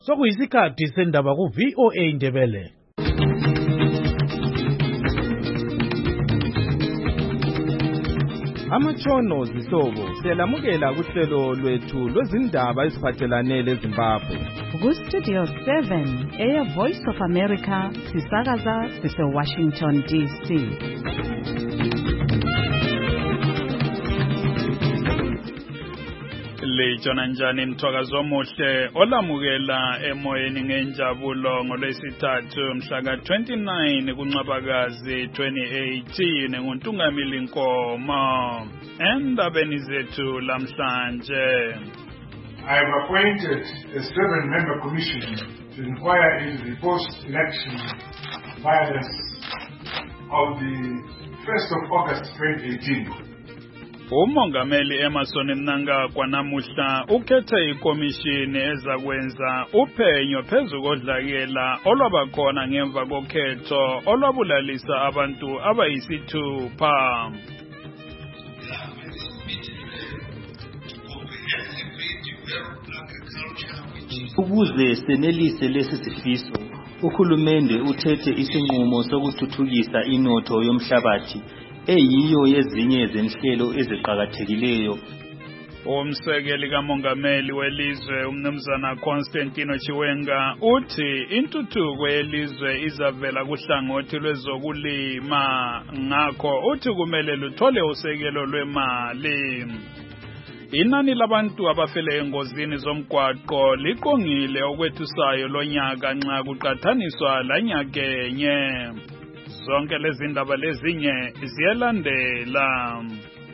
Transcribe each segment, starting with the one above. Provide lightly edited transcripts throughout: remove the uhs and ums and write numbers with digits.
Sokuyisikhathi sendaba ku-VOA Indebele. Amatshono zihlobo siyalamukela kuhlelo lwethu lwezindaba eziphathelane leZimbabwe. Ku-Studio 7 Air Voice of America sisakaza sise-Washington DC. Lijona njani mthwakazi omuhle olamukela emoyeni ngenjabulo ngolwesithathu mhla ka-29 kuNcwabakazi 2018 nguNtungamili Nkomo. Endabeni zethu lamhlanje, I have appointed a 7-member commission to inquire into the post-election violence of the 1st of August 2018. uMongameli Emmerson Mnangagwa namuhla ukhethe ikomishini ezakwenza uphenyo phezu kodlakela olwabakhona ngemva kokhetho olwabulalisa abantu abayisithupha. Ukuze senelise lesi sifiso, uhulumende uthethe isinqumo sokuthuthukisa inotho yomhlabathi eyiyo yezinye zenhlelo eziqhakathekileyo. Umsekeli kamongameli welizwe umnumzana Constantino Chiwenga uthi intuthuko yelizwe izavela kuhlangothi lwezokulima, ngakho uthi kumele luthole usekelo lwemali. Inani labantu abafele engozini zomgwaqo liqongile okwethusayo lonyaka nxa kuqathaniswa lanyakenye. Zonke lezi ndaba lezinye ziyalandela.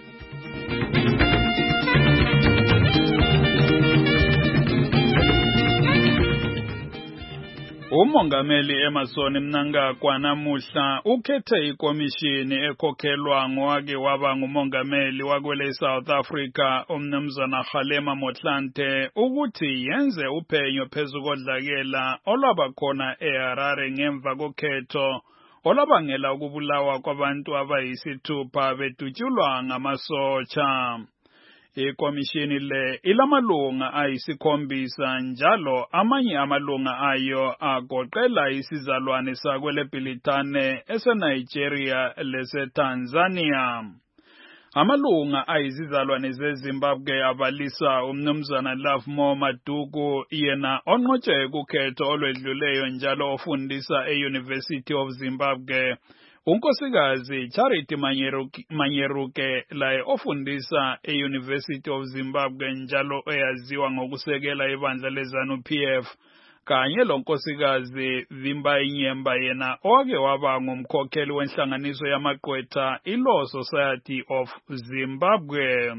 uMongameli Emmerson Mnangagwa namuhla ukhethe ikomishini ekhokhelwa ngowake waba ngumongameli wakwele South Africa umnumzana Kgalema Motlanthe ukuthi yenze uphenyo phezu kodlakela olwabakhona eHarare ngemva kokhetho olabangela ukubulawa kwabantu abayisithupha bedutshulwa ngamasotsha. Ikomishini le ilamalunga ayisikhombisa njalo amanye amalunga ayo agoqela isizalwane sakwele Bhilitane eseNigeria leseTanzania. Amalunga ayizizalwane zeZimbabwe abalisa umnumzana Lovemore Maduku yena onqotshwe kukhetho olwedluleyo njalo ofundisa e-University of Zimbabwe. Unkosikazi Charity Manyeruke laye ofundisa e-University of Zimbabwe njalo eyaziwa ngokusekela ibandla leZANU-PF, kanye lonkosikazi Vimba Inyemba yena owake waba ngumkhokheli wenhlanganiso yamagqwetha iLaw Society of Zimbabwe.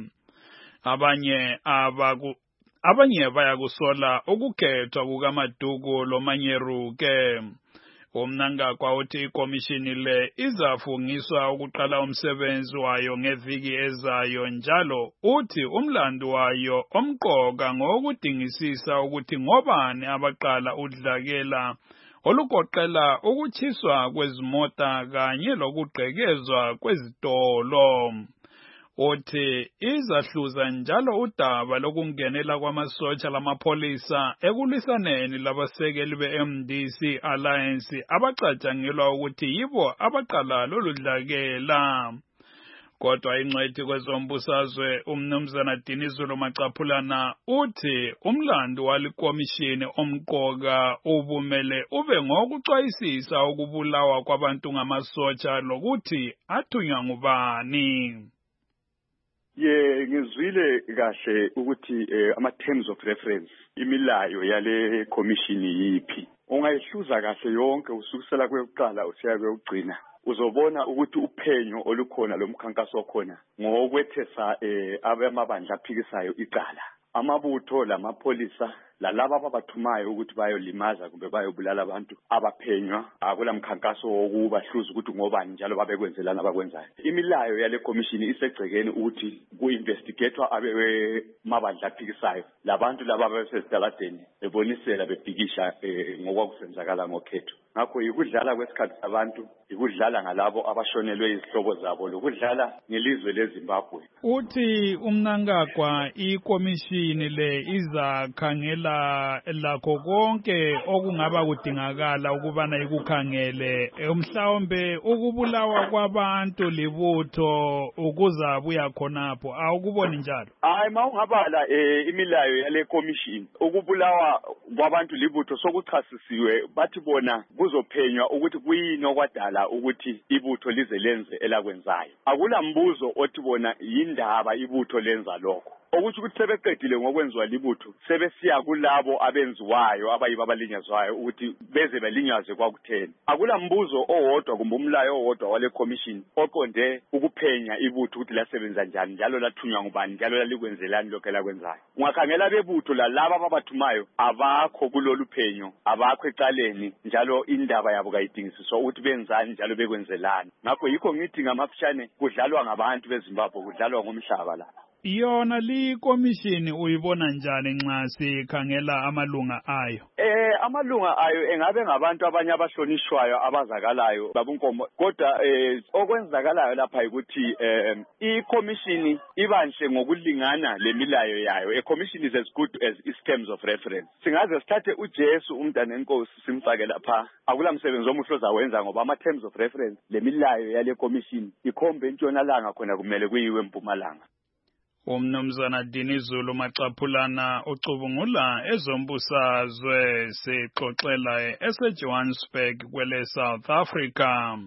Abanye bayakusola ukukhethwa kukaMaduku loManyeruke. uMnangagwa uthi ikomishini le izafungiswa ukuqala umsebenzi wayo ngeviki ezayo njalo uthi umlando wayo omqoka ngokudingisisa ukuthi ngobani abaqala udlakela olugoqela ukuchiswa kwezimota kanye lokugqekezwa kwezitolo. Uthi izahluza njalo udaba lokungenela kwamasotsha lamapolisa ekulwisaneni labasekeli be-MDC Alliance abacatshangelwa ukuthi yibo abaqala lolu dlakela. Kodwa ingcwethi kwezombusazwe umnumzana Dinizulu Macaphulana uthi umlando walikomishini omqoka ubumele ube ngokucwayisisa ukubulawa kwabantu ngamasotsha lokuthi athunywa ngubani. Ngizwile kahle ukuthi ama-terms of reference imilayo yale commission yiphi. Ungayihluza kahle yonke usukusela kweyokuqala usiya kweyokugcina. Uzobona ukuthi uphenyo olukhona lomkhankaso khona ngokwethesa abamabandla aphikisayo icala. Amabutho lamapolisa lalabo ababathumayo ukuthi bayolimaza kumbe bayobulala abantu abaphenywa akula mkhankaso wokubahluza ukuthi ngobani njalo babekwenzelana abakwenzayo. Imilayo yale commission isegcekeni ukuthi ku-investigatewa abamabandla aphikisayo labantu laba abasezitaladeni bebonisela bebhikisha ngokwakusenzakala ngokhetho. ngakho ikudlala kwesikhathi sabantu, ikudlala ngalabo abashonelwe izihlobo zabo, lokudlala ngelizwe leZimbabwe. Uthi uMnangagwa ikomishini le izakhangela lakho konke okungaba kudingakala ukubana ikukhangele, mhlawumbe ukubulawa kwabantu libutho ukuzabuya khonapho. Awukuboni njalo? Hayi, mawungabala imilayo yale komishini, ukubulawa kwabantu libutho sokuchasisiwe, bathi bona kuzophenywa ukuthi kuyini okwadala ukuthi ibutho lize lenze elakwenzayo. Akula mbuzo othi bona yindaba ibutho lenza lokho. Ukuthi sebeqedile ngokwenziwa libutho, sebesiya kulabo abenziwayo abayiba abalinyazwayo ukuthi beze belinyazwe kwakutheni. Akula mbuzo owodwa kumbe umlayo owodwa wale commission oqonde ukuphenya ibutho ukuthi lasebenza njani, njalo lathunywa ngubani, njalo lalikwenzelani lokho elakwenzayo. Ungakhangela bebutho lalabo ababathumayo abakho kulolu phenyo, abakho ecaleni, njalo indaba yabo kayidingisiswa ukuthi benzani njalo bekwenzelani. Ngakho yikho ngithi ngamafishane kudlalwa ngabantu beZimbabwe, kudlalwa ngomhlaba la. Yona li komishini uyibona njani nxa sikhangela amalunga ayo? Amalunga ayo engabe ngabantu abanye abahlonishwayo abazakalayo babunkomo, kodwa okwenzakalayo lapha ukuthi ikomishini ibanhle ngokulingana lemilayo yayo. A commission is as good as its terms of reference. Singaze sithathe uJesu umntana enkosi simfake lapha, akula msebenzi omuhle ozawenza ngoba ama terms of reference lemilayo yale commission ikhombe entshonalanga khona kumele kuyiwe eMpumalanga. Umnumzana Dinizulu Macaphulana ucubungula ezombusazwe sixoxela eseJohannesburg kwele South Africa.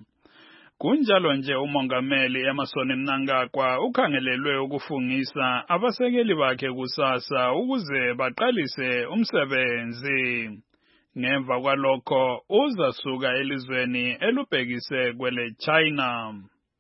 Kunjalo nje umongameli Emmerson Mnangagwa ukhangelelwe ukufungisa abasekeli bakhe kusasa ukuze baqalise umsebenzi. Ngemva kwalokho uzasuka elizweni elubhekise kwele China.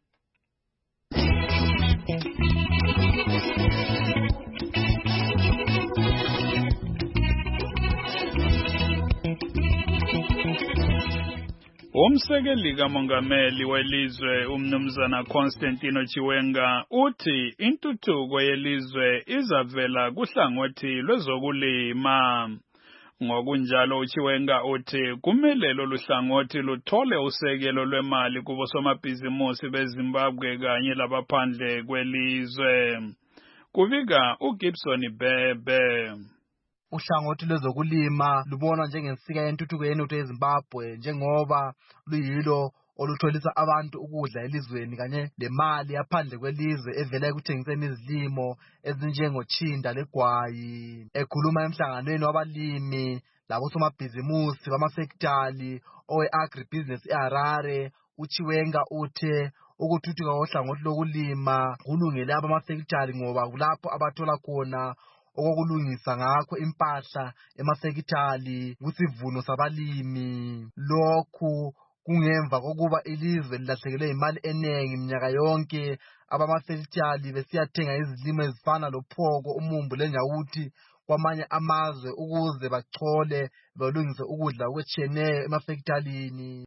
Umsekeli kamongameli welizwe umnumzana Constantino Chiwenga uthi intuthuko yelizwe izavela kuhlangothi lwezokulima. Ngokunjalo uChiwenga uthi kumele lolu hlangothi luthole usekelo lwemali kubo somabhizimusi beZimbabwe kanye labaphandle kwelizwe. Kuvika uGibson Bebe. Uhlangothi lwezokulima lubona njengensika yentuthuko yenotho yeZimbabwe njengoba luyilo olutholisa abantu ukudla elizweni kanye lemali yaphandle kwelizwe evela ekuthengiseni izilimo ezinjengotshinda legwayi. Ekhuluma emhlanganweni wabalimi labosomabhizimusi bamasekitali owe-agribusiness eHarare, uChiwenga uthe ukuthuthuka kohlangothi lokulima kulungele abamasekitali ngoba kulapho abathola khona okulungisa ngakho impahla emasekitali kusivuno sabalimi. Lokhu kungemva kokuba ilizwe lilahlekelwe imali enengi minyaka yonke abamasekitali besiyathenga izilimo ezifana lophoko, umumbu lenyawuthi kwamanye amazwe ukuze bachole balungise ukudla okwetshiyeneyo emasekitalini.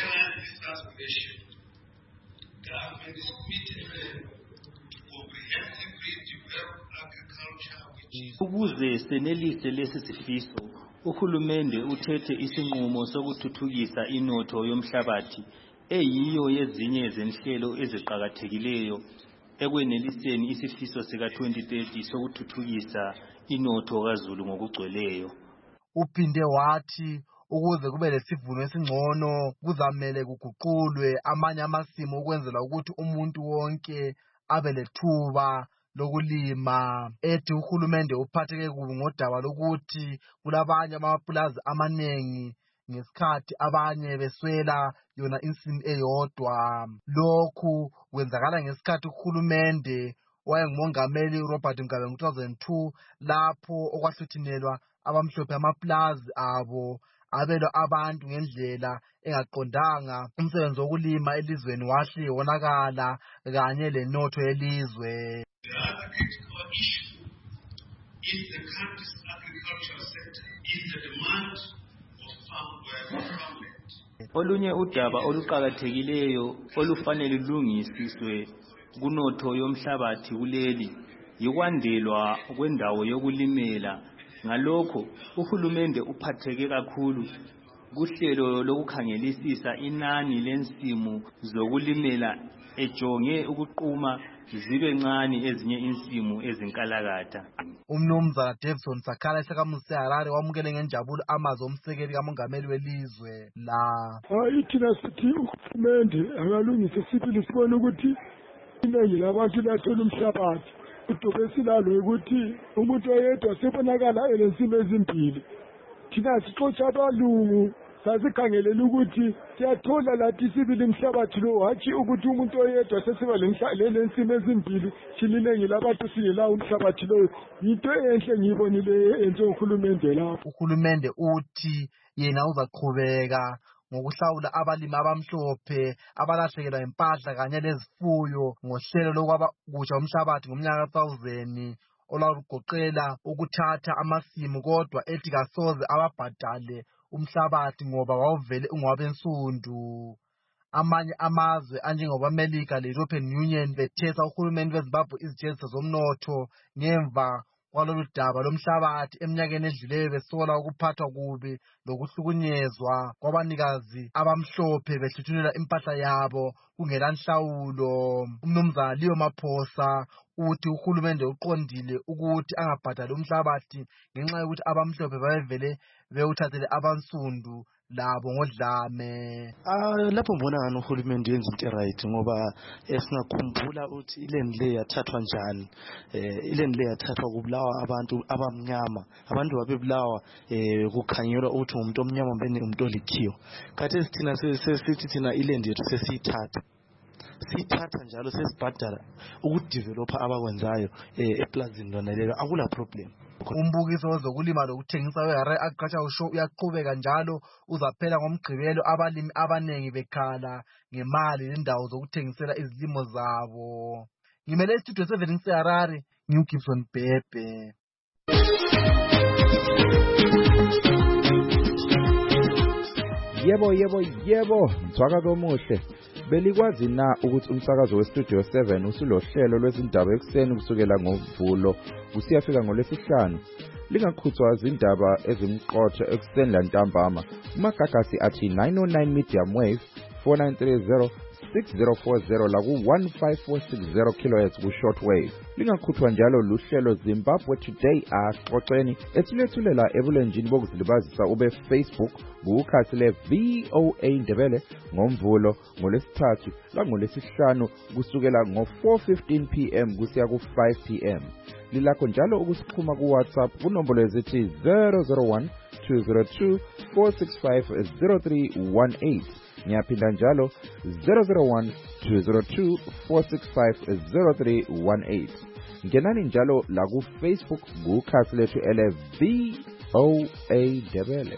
Ukuze senelise lesi sifiso, uhulumende uthethe isinqumo sokuthuthukisa inotho yomhlabathi eyiyo yezinye zenhlelo eziqhakathekileyo ekweneliseni isifiso sika 2030 sokuthuthukisa inotho kaZulu ngokugcweleyo. Uphinde wathi ukuze kube lesivuno esingcono kuzamele kuguqulwe amanye amasimo ukwenzela ukuthi umuntu wonke abe lethuba lokulima. Ethi uhulumende uphatheke kubi ngodaba lokuthi kulabanye amapulazi amanengi ngesikhathi abanye beswela yona insimu eyodwa. Lokhu kwenzakala ngesikhathi uhulumende wayengumongameli Robert Mugabe ngo-2002 lapho okwahluthinelwa abamhlophe amapulazi abo abelwa abantu ngendlela engaqondanga. Umsebenzi wokulima elizweni wahle wonakala kanye lenotho yelizwe. The other critical issue in the country's agricultural sector is the demand of farmland. Olunye udaba oluqhakathekileyo olufanele lulungisiswe kunotho yomhlabathi kuleli yikwandelwa kwendawo yokulimela. Ngalokho uhulumende uphatheke kakhulu kuhlelo lokukhangelisisa inani lensimu zokulimela ejonge ukuquma zibe ncane ezinye insimu ezinkalakatha. Umnumzana Davidson Sakhala esakamuzi Harare wamukele ngenjabulo amazwi omsekeli kamongameli welizwe la. Thina sithi uhulumende akalungise sibili sibone ukuthi iningi labantu lathola umhlabathi. Udobe silalo ukuthi umuntu oyedwa sebonakala elensimu ezimbili. Thina sixotsha abalungu sasikhangelela ukuthi siyathola lathi sibili umhlabathi lo hatshi ukuthi umuntu oyedwa sesiba lensimu ezimbili siningi labantu singelawo umhlabathi lo. Yinto enhle ngiyibonile enze uhulumende lapho. Uhulumende uthi yena uzaqhubeka ngokuhlawula abalimi abamhlophe abalahlekelwa impahla kanye lezifuyo ngohlelo lokwabusha umhlabathi ngomnyaka ka-2000 olalugoqela ukuthatha amasimu kodwa ethi kasoze ababhadale umhlabathi ngoba wawuvele ungowabensundu. Amanye amazwe anjengoba-America le-European Union bethesa uhulumende weZimbabwe izijeziso zomnotho ngemva kwalolu daba lomhlabathi eminyakeni edluleyo besola ukuphathwa kubi lokuhlukunyezwa kwabanikazi abamhlophe behluthunela impahla yabo kungela nhlawulo. Umnumzana Leo Maphosa uthi uhulumende uqondile ukuthi angabhadali umhlabathi ngenxa yokuthi abamhlophe babevele bewuthathele abansundu labo ngodlame. Lapho mbona ngani uhulumende yenza into right ngoba singakhumbula ukuthi iland le yathathwa njani. Iland le yathathwa kubulawa abantu abamnyama. Abantu babebulawa kukhangelwa ukuthi umuntu omnyama mbene umuntu olikhiyo. Khathesi thina sesithi thina iland yethu sesiyithatha. Sithatha njalo sesibhadala ukudevelopha abakwenzayo eplazini lona lelo akula problem. Umbukiso wezokulima lokuthengisa we-Harare Agricultural Show uyaqhubeka njalo uzaphela ngoMgqibelo abalimi abanengi bekhala ngemali lendawo zokuthengisela izilimo zabo. Ngimele istudio 7 ngiseHarare ngiuGibson Bhebhe. Yebo, mthwakazo omuhle. Belikwazi na ukuthi umsakazo weStudio 7 usulohlelo lwezindaba ekuseni kusukela ngoMvulo kusiyafika ngoLwesihlanu? Lingakhuthwa izindaba ezimqotho ekuseni lantambama. Umagagasi athi 909 medium wave 4930 6040 la ku-15460 kHz ku-shortwave. Lingakhuthwa njalo luhlelo Zimbabwe Today axoxeni ethulethulela ebulenjini bokuzilibazisa ube Facebook kukhasi le-VOA Ndebele ngoMvulo ngoLwesithathu langolwesihlanu kusukela ngo-4:15 PM kusiya ku-5 PM. Lilakho njalo ukusixhuma ku-WhatsApp kunombolo ezithi 001 202 465 0318. Ngiyaphinda njalo 001 202 465 0318. Ngenani njalo la ku-Facebook kukhasi lethu ele-VOA Ndebele.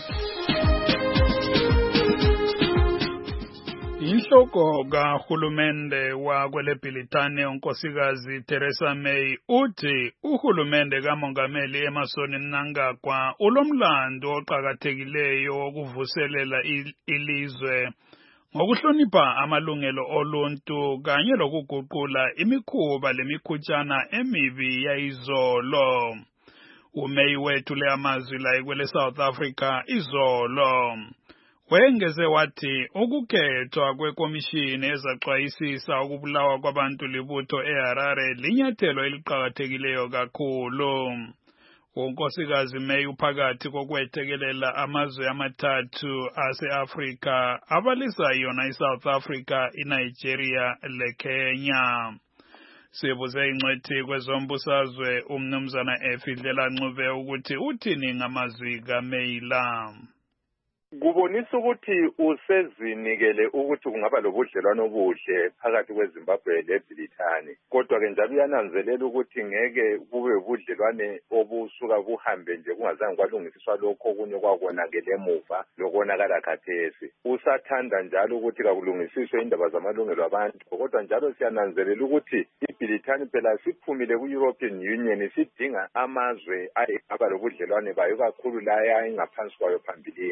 Inhloko kahulumende wakweleBritane unkosikazi Theresa May uthi uhulumende kamongameli Emmerson Mnangagwa ulomlando oqhakathekileyo wokuvuselela ilizwe ngokuhlonipha amalungelo oluntu kanye lokuguqula imikhuba lemikhutshana emibi yayizolo. uMay wethule amazwi la ekwele South Africa izolo. Wengeze wathi ukukhethwa kwekomishini ezaxwayisisa ukubulawa kwabantu libutho eHarare linyathelo eliqhakathekileyo kakhulu. Unkosikazi May uphakathi kokwethekelela amazwe amathathu ase-Afrika abalisa yona iSouth Africa, iNigeria leKenya. Sibuze ingcwethi kwezombusazwe umnumzana Efidlela Ncube ukuthi uthini ngamazwi kaMay la. Kubonisa ukuthi usezinikele ukuthi kungaba lobudlelwano obuhle phakathi kweZimbabwe leBritane. Kodwa ke njalo uyananzelela ukuthi ngeke kube ubudlelwane obusuka kuhambe nje kungazange kwalungisiswa lokho okunye kwakonakele emuva lokonakala khathesi. Usathanda njalo ukuthi kakulungisiswe indaba zamalungelo abantu. Kodwa njalo siyananzelela ukuthi iBritane phela siphumile ku-European Union sidinga amazwe ayaba lobudlelwane bayo kakhulu la ingaphansi kwayo phambilini. Ngakho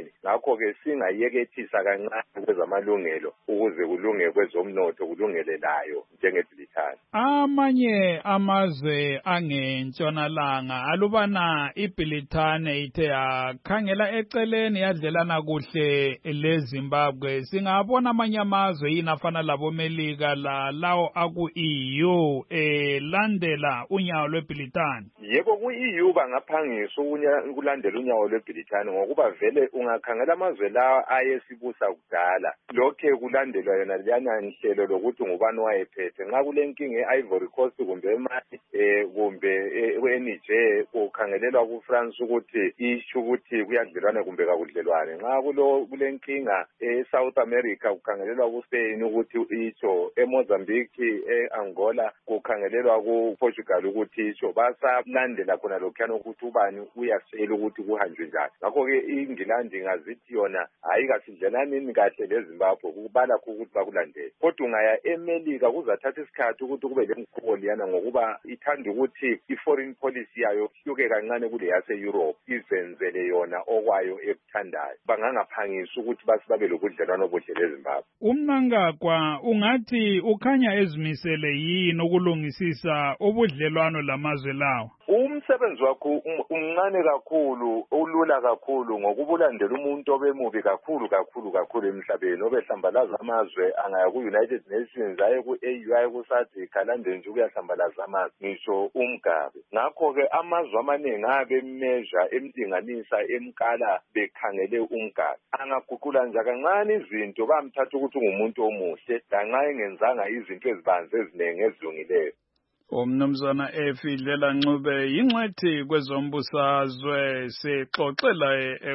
ngakho ke singayekethisa kancane kwezamalungelo ukuze kulunge kwezomnotho kulungelelayo njengeBrithani. Amanye amazwe angentshonalanga alubana iBrithani ithe yakhangela eceleni yadlelana kuhle leZimbabwe. Singabona amanye amazwe yinafana laboMelika lawo aku-EU landela unyawo lweBrithani. Yebo ku-EU bangaphangisa ukulandela unyawo lweBrithani ngokuba vele ungakhangela amazwe lawa ayesibusa kudala lokhe kulandelwa yona leyana nhlelo lokuthi ngubani wayephethe. Nxa kulenkinga e-Ivory Coast kumbe eMali kumbe eNiger kukhangelelwa kuFrance ukuthi isho ukuthi kuyadlelwana kumbe kakudlelwane. Nxa kulenkinga e-South America kukhangelelwa kuSpain ukuthi isho, eMozambique e-Angola kukhangelelwa kuPortugal ukuthi isho. Basalandela khona lokhuyana ukuthi ubani uyasela ukuthi kuhanjwe njani. Ngakho-ke iNgilandi ngazithi yona hayi kasidlelaneni kahle leZimbabwe kubala ukuthi bakulandele. Kodwa ungaya eMelika kuzathatha isikhathi ukuthi kube lemkhubo liyana ngokuba ithanda ukuthi i-foreign policy yayo hluke kancane kule yase-Europe izenzele yona okwayo ekuthandayo. Bangangaphangisa ukuthi babe lobudlelwano obuhle leZimbabwe. Umnangagwa ungathi ukhanya ezimisele yini ukulungisisa ubudlelwano lamazwe lawo? Umsebenzi wakho umncane kakhulu, ulula kakhulu ngokubulandela umuntu obemubi kakhulu emhlabeni obehlambalaza amazwe angaya ku-United Nations aye ku-AU aye ku-SADC alande nje ukuyahlambalaza amazwe ngisho uMgabe. Ngakho-ke amazwe amaningi abemeasure emlinganisa emkala bekhangele uMgabe. Angaguqula nje kancane izinto bamthatha ukuthi ungumuntu omuhle lanxa engenzanga izinto ezibanzi eziningi ezilungileyo. Umnumzana Efidlela Ncube yingcwethi kwezombusazwe sixoxela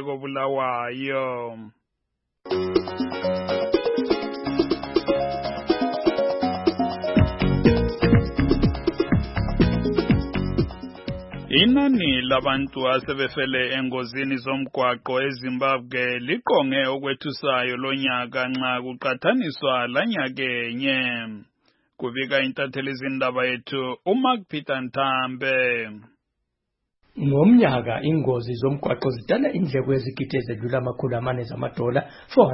ekobulawayo. Inani labantu asebefele engozini zomgwaqo eZimbabwe liqonge okwethusayo lonyaka nxa kuqathaniswa lanyakenye. Kubika intatheli zindaba yethu uMark Peter Ntambe. Ngomnyaka ingozi zomgwaqo zidala indleko ezigidi ezedlula $400 $406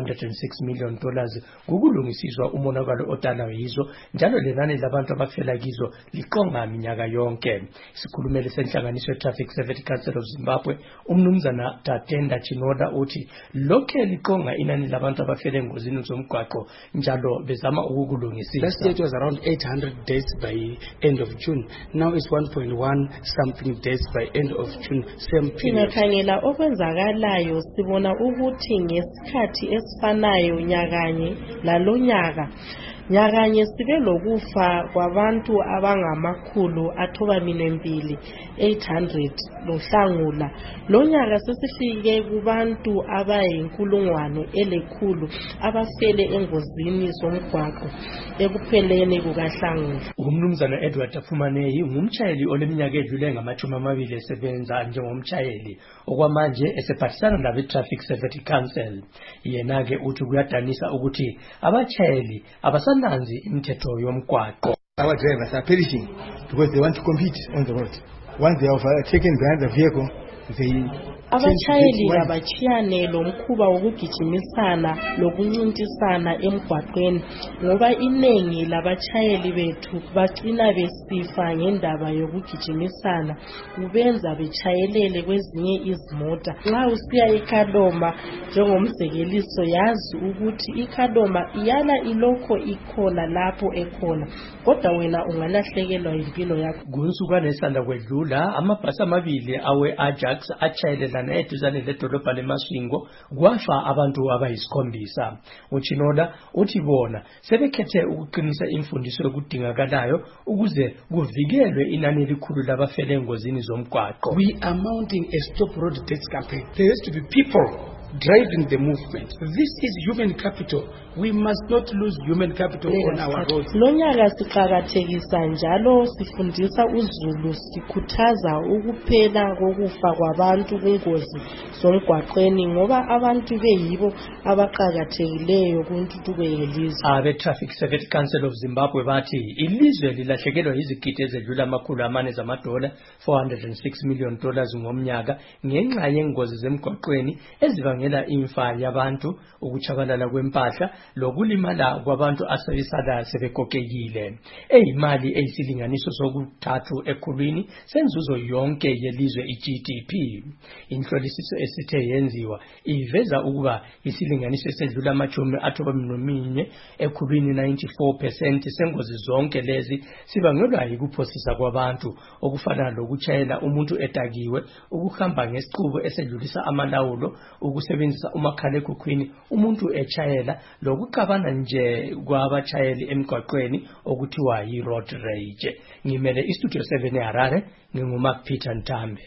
million ngokulungisiswa umonakalo odalwa yizo njalo lenani labantu abafela kizo liqonga minyaka yonke. Isikhulumeli senhlanganiso Traffic Safety Council of Zimbabwe umnumzana Tatenda Chinoda uthi lokhe liqonga inani labantu abafela engozini zomgwaqo njalo bezama ukukulungisisa. Last year it was around 800 deaths by end of June. Now it's 1.1 something deaths by end of June, same period. Singakhangela okwenzakalayo sibona ukuthi ngesikhathi esifanayo nyakanye lalonyaka nyakanye sibe lokufa kwabantu abangamakhulu athoba 800 lohlangula. Lonyaka sesifike kubantu abayinkulungwane elekhulu abafele engozini zomgwaqo ekupheleni kukahlangula. Umnumzana Edward Afumaneyi ngumtshayeli oleminyaka edlule ngama-20 esebenza njengomtshayeli okwamanje esephathisana nabe Traffic Safety Council. Yena-ke uthi kuyadanisa ukuthi abatshayeli abasananzi imithetho yomgwaqo. Our drivers are perishing because they want to compete on the road. Once they have taken behind the vehicle, they abachayeli abachiyane lo mkhuba wokugijimisana lokuncintisana emgwaqweni ngoba inengi labachayeli bethu bagcina besifa ngendaba yokugijimisana kubenza bechayelele kwezinye izimota. Nxa usiya eKadoma njengomzekeliso yazi ukuthi iKadoma iyala ilokho ikhona lapho ekhona kodwa wena ungalahlekelwa impilo yakho. Kunsukwana esanda kwedlula amabhasi amabili awe Ajax achayelela eduzane ledolobha leMasvingo kwafa abantu abayisikhombisa. Uchinoda uthi bona sebekhethe ukuqinisa imfundiso yokudingakalayo ukuze kuvikelwe inani elikhulu labafele engozini zomgwaqo. We are mounting a stop road deaths campaign. There has to be people driving the movement. This is human capital. We must not lose human capital on our roads. Lonyaka siqhakathekisa njalo sifundisa uzulu sikhuthaza ukuphela kokufa kwabantu kungozi zomgwaqweni ngoba abantu beyibo abaqhakathekileyo kuntuthuko yelizwe. Abe Traffic Safety Council of Zimbabwe bathi ilizwe lilahlekelwa izigidi ezedlula $406 million ngomnyaka ngenxa yengozi zemgwaqweni eziva okubangela imfa yabantu, ukuchabalala kwempahla, lokulimala kwabantu asebesala sebekokekile. Eyimali eyisilinganiso sokuthathu ekhulwini senzuzo yonke yelizwe i-GDP. Inhlolisiso esithe yenziwa iveza ukuba isilinganiso esedlula ama-91 ekhulwini 94% sengozi zonke lezi sibangelwa yikuphosisa kwabantu, okufana lokuchayela umuntu edakiwe, ukuhamba ngesiqubu esedlulisa amalawulo, ukusebenzisa umakhalekhukhwini umuntu echayela, lokuxabana nje kwabachayeli emgwaqweni okuthiwa yi-road rage. Ngimele iStudio 7 eHarare, nginguMark Peter Ntambe.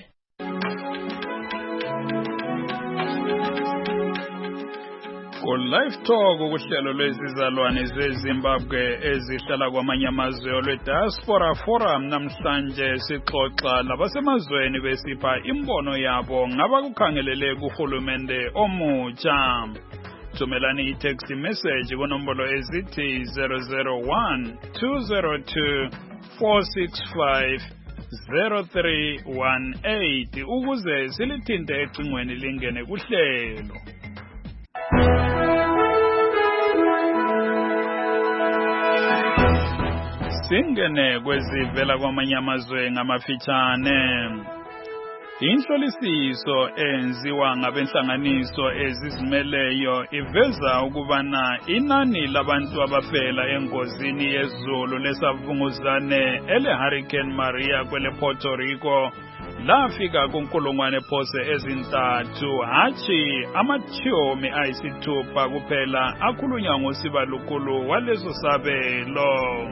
Live Talk ukuhlelo lwezizalwane zeZimbabwe ezihlala kwamanye amazwe olwe-Diaspora Forum. Namhlanje sixoxa labasemazweni besipha imbono yabo ngabakukhangelele kuhulumende omutsha. Thumelani i-text message kunombolo ezithi 001 202 465 0318 ukuze silithinte ecingweni lingene kuhlelo. Singene kwezivela kwamanye amazwe ngamafitshane. Inhlolisiso enziwa ngabenhlanganiso ezizimeleyo iveza ukubana inani labantu abafela engozini yezulu lesavunguzane ele-Hurricane Maria kwele Puerto Rico lafika kunkulungwane phose ezintathu, hatshi amatshumi ayisithupha kuphela akhulunywa ngosibalukulu waleso sabelo.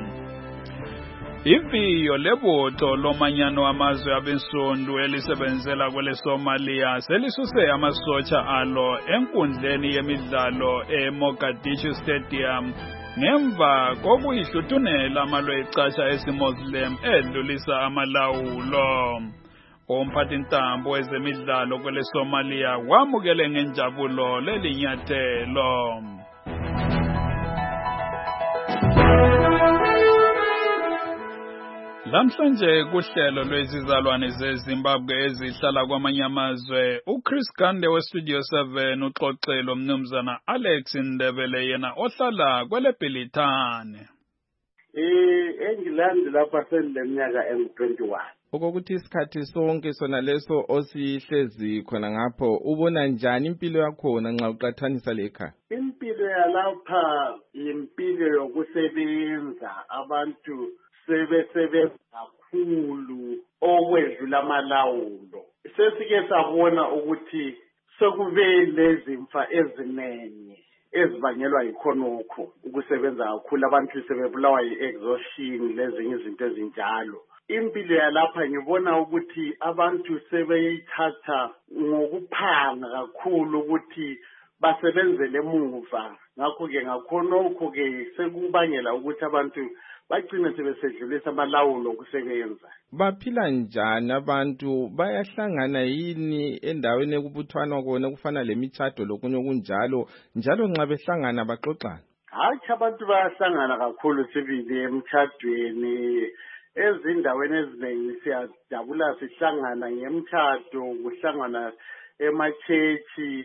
Iviyo lebutho lomanyano wamazwe abensundu elisebenzela kwele Somalia selisuse amasotsha alo enkundleni yemidlalo eMogadishu Stadium ngemva kokuyihluthunela amalwe ecasha esiMuslim edlulisa amalawulo. Umphathintambo wezemidlalo kwele Somalia wamukele ngenjabulo lelinyathelo. Lamhlanje kuhlelo lwezizalwane zeZimbabwe ezihlala kwamanye amazwe, uChris Gande weStudio 7 uxoxelo mnumzana Alex Ndebele yena ohlala kwele Bhilithane. Engilandi lapha senileminyaka engu-21. Okokuthi isikhathi sonke sona leso osihlezi khona ngapho ubona njani impilo yakhona nxa uqathanisa lekhaya? Impilo yalapha impilo yokusebenza, abantu sebesebenza kakhulu okwedlula amalawulo. Sesike sabona ukuthi sekube lezimfa ezinengi ezibangelwa yikhonokho ukusebenza kakhulu, abantu sebebulawa yi-exhaustion lezinye izinto ezinjalo. Impilo yalapha ngibona ukuthi abantu sebeyithatha ngokuphanga kakhulu ukuthi basebenzele emuva. Ngakho-ke ngakhonokho-ke sekubangela ukuthi abantu bagcine sebesedlulisa amalawulo okusebenza. Baphila njani abantu? Bayahlangana yini endaweni ekubuthwana kona kufana lemitshato lokunye okunjalo, njalo nxa behlangana baxoxana? Hatshi, abantu bayahlangana kakhulu sibili emtshadweni. Ezindaweni eziningi siyajabula sihlangana ngemitshato, kuhlangana emachechi.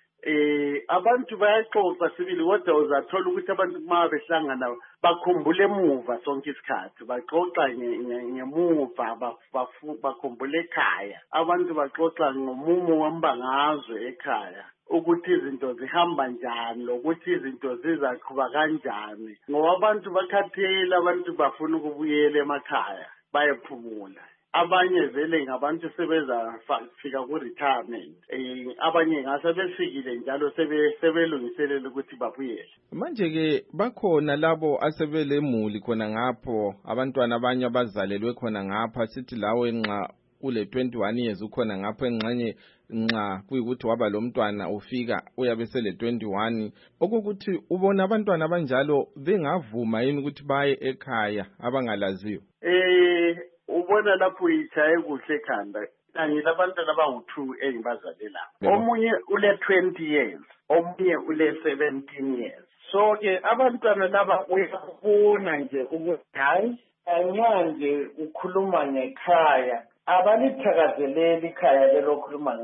Abantu bayaxoxa sibili, kodwa uzathola ukuthi abantu uma behlangana bakhumbule emuva sonke isikhathi, baxoxa ngemuva, bakhumbule ekhaya. Abantu baxoxa ngomumo wembangazwe ekhaya, ukuthi izinto zihamba njani lokuthi izinto zizaqhuba kanjani, ngoba abantu bakhathele, abantu bafuna ukubuyela emakhaya bayephumula. Abanye vele ngabantu sebeza fika ku-retirement, abanye ngase befikile njalo sebelungiselela ukuthi babuyele. Manje-ke bakhona labo asebelemuli khona ngapho, abantwana abanye abazalelwe khona ngapha, sithi lawe nxa ule 21 years ukhona ngapho engxenye nxa kuyikuthi waba lo mntwana ufika uyabe sele 21, okokuthi ubona abantwana abanjalo bengavuma yini ukuthi baye ekhaya abangalaziyo? Ubona lapho uyichaye kuhle ekhanda. Ngilabantwana abangu-2 engibazalela. Omunye ule 20 years, omunye ule 17 years. So-ke abantwana laba uyabona nje ukuthi hayi, nxa nje ukhuluma ngekhaya, abalithakazeleli ikhaya lelokhuluma ngalo.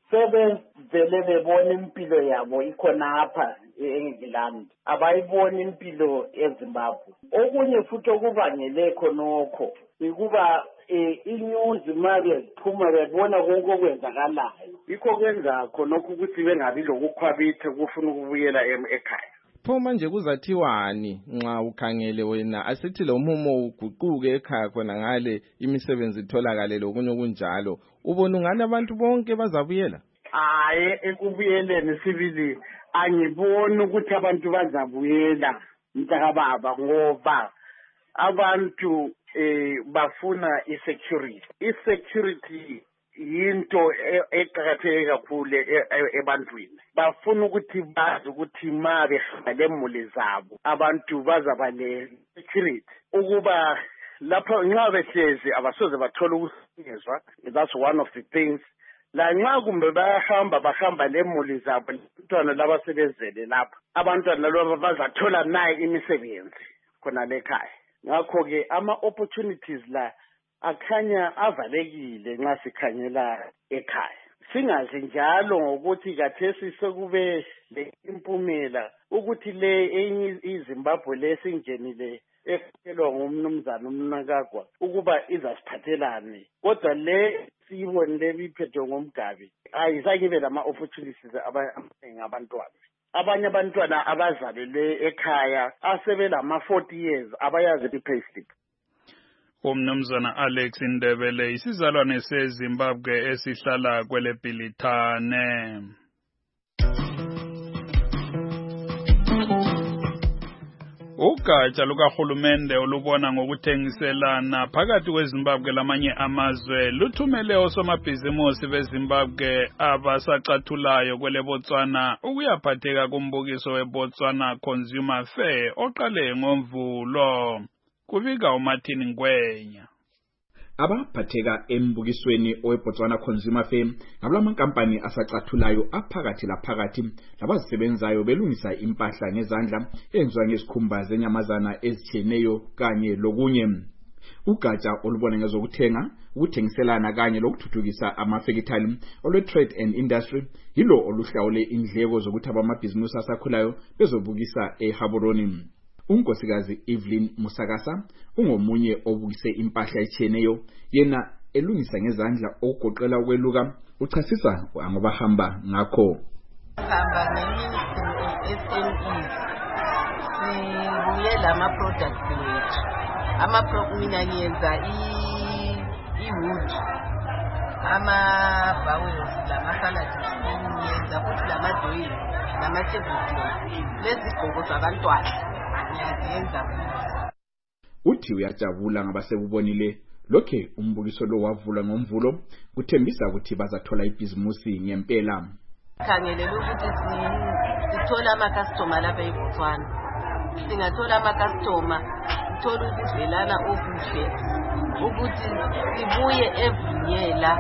sebevele bebona impilo yabo ikhonapha e-England abayibona impilo eZimbabwe. Okunye futhi okubangele khonokho ukuba inews manje ziphuma bebona konke okwenzakalayo. Yikho kwenza khonokho ukuthi bengabi lokukhwabitha kufuna ukubuyela ekhaya. Pho manje kuzathiwani nxa ukhangele wena asithi lo mumo uguquke ekhaya khona ngale imisebenzi itholakale lokunye kunjalo ubona ungani abantu bonke bazabuyela? Hayi ekubuyeleni sibili angiboni ukuthi abantu bazabuyela mntakababa ngoba abantu bafuna i-security yinto eqakatheke kakhulu ebantwini. Bafuna ukuthi bazi ukuthi ma behamba lemuli zabo abantu bazaba le-security ukuba lapho nxa behlezi abasoze bathola ukuhlukunyezwa. That's one of the things. La nxa kumbe bahamba lemuli zabo abantwana labasebenzele lapha abantwana labo bazathola naye imisebenzi khona lekhaya. Ngakho-ke ama-opportunities la akhanya avalekile nxa sikhanyela ekhaya. Singazi njalo ngokuthi kathesi sekube le impumela ukuthi le enye iZimbabwe lesingenile ekelwa ngumnumzana uMnangagwa ukuba izasiphathelane kodwa le siyibonile biphethwe ngomgabi ayizange ibe lama-opportunities abantwana. Abanye abantwana abazalelwe ekhaya asebelama-40 years abayazi i-payslip. Umnumzana Alex Ndebele isizalwane seZimbabwe esihlala kwele Bhilithane. Ugatsha lukahulumende olubona ngokuthengiselana phakathi kweZimbabwe lamanye amazwe luthumele osomabhizimusi beZimbabwe abasacathulayo kwele Botswana ukuyaphatheka kumbukiso weBotswana Consumer Fair oqale ngoMvulo. Kubika uMartin Ngwenya. Abaphatheka embukisweni oweBotswana Consumer Fair ngabulamankampani asacathulayo aphakathi laphakathi labazisebenzayo belungisa impahla ngezandla enziwa ngezikhumba zenyamazana ezitshiyeneyo kanye lokunye. Ugatsha olubona ngezokuthenga, ukuthengiselana kanye lokuthuthukisa amafekithali olwe-Trade and Industry yilo oluhlawule indleko zokuthi abamabhizimusi asakhulayo bezobukisa eHaburoni. Unkosikazi Evelyn Musakasa ungomunye obukise impahla etshiyeneyo yena elungisa ngezandla okugoqela ukweluka uchasisa ngobahamba ngakho. Hamba nge-Ministry of SMEs sibuye lama-products wethu mina ngiyenza i-wood ama-bowels lama-salad ngiyenza futhi lama-doil nama-tablecloth lezigqoko zabantwana. Uthi uyajabula ngabasebubonile lokhe umbukiso lo wavula ngoMvulo kuthembisa ukuthi bazathola ibhizimusi ngempela. Khangelele ukuthi sithola ama-customer lapha eBotswana. Singathola ama-customer sithola ukudlelana okuhle ukuthi sibuye evunyela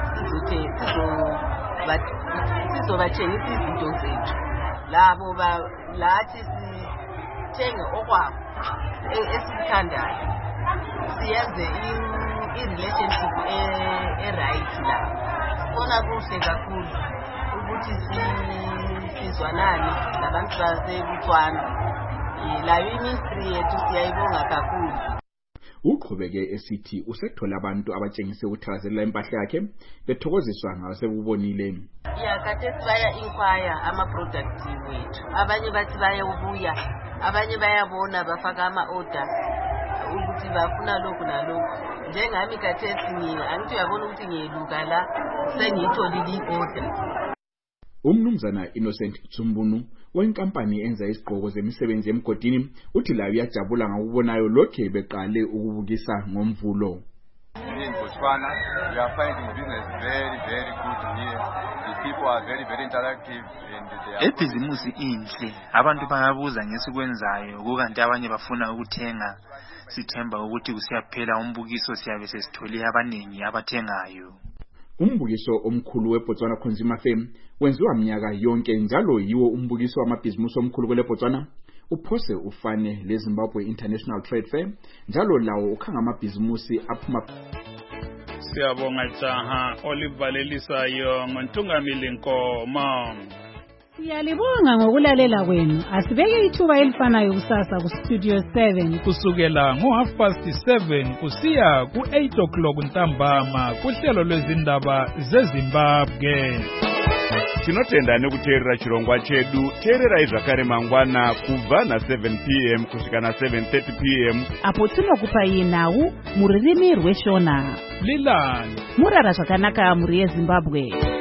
sizobathengisa izinto zethu labo lathi sithenge okwabo esithandayo siyenze i-relationship e-right la. Sibona kuhle kakhulu ukuthi sizwanane nabantu baseBotswana. Layo iministry yethu siyayibonga kakhulu. Uqhubeke esithi usethola abantu abatshengise ukuthakazelela impahla yakhe bethokoziswa ngabasebubonile. Kade sibaya inquire ama-product wethu. Abanye bathi bayabuya, abanye bayabona bafaka ama-order ukuthi bafuna lokhu nalokhu. Njengami khathesi angithi uyabona ukuthi ngiyeluka la sengiyitholile i-order. Umnumzana Innocent Tsumbunu wenkampani enza izigqoko zemisebenzi emgodini uthi layo uyajabula ngokubonayo lokhe beqale ukubukisa ngoMvulo. In Botswana, we are finding business very, very good here. The people are very, very interactive and they are... Ebhizimusi inhle, abantu bayabuza ngesikwenzayo, kukanti abanye bafuna ukuthenga. Sithemba ukuthi kusiyaphela umbukiso siyabe sesithole abaningi abathengayo. Umbukiso omkhulu weBotswana Consumer Fair wenziwa minyaka yonke njalo yiwo umbukiso wamabhizimusi omkhulu kwele Botswana. Uphose ufane leZimbabwe International Trade Fair njalo lawo ukhanga amabhizimusi aphuma siyabonga jaha olivalelisayo ngontungamili Nkomo. Siyalibonga ngokulalela kwenu. Asibeke ithuba elifanayo kusasa ku Studio 7 kusukela ngo7:30 kusiya ku8 ntambama kuhlelo lwezindaba zeZimbabwe. Tinotenda nekuteerera chirongwa chedu. Teererai zvakare mangwana kubva na7 p.m. kusvika na7:30 p.m. apo tinokupa nhau mururimi rweshona. Lilani murara zvakanaka muri yeZimbabwe.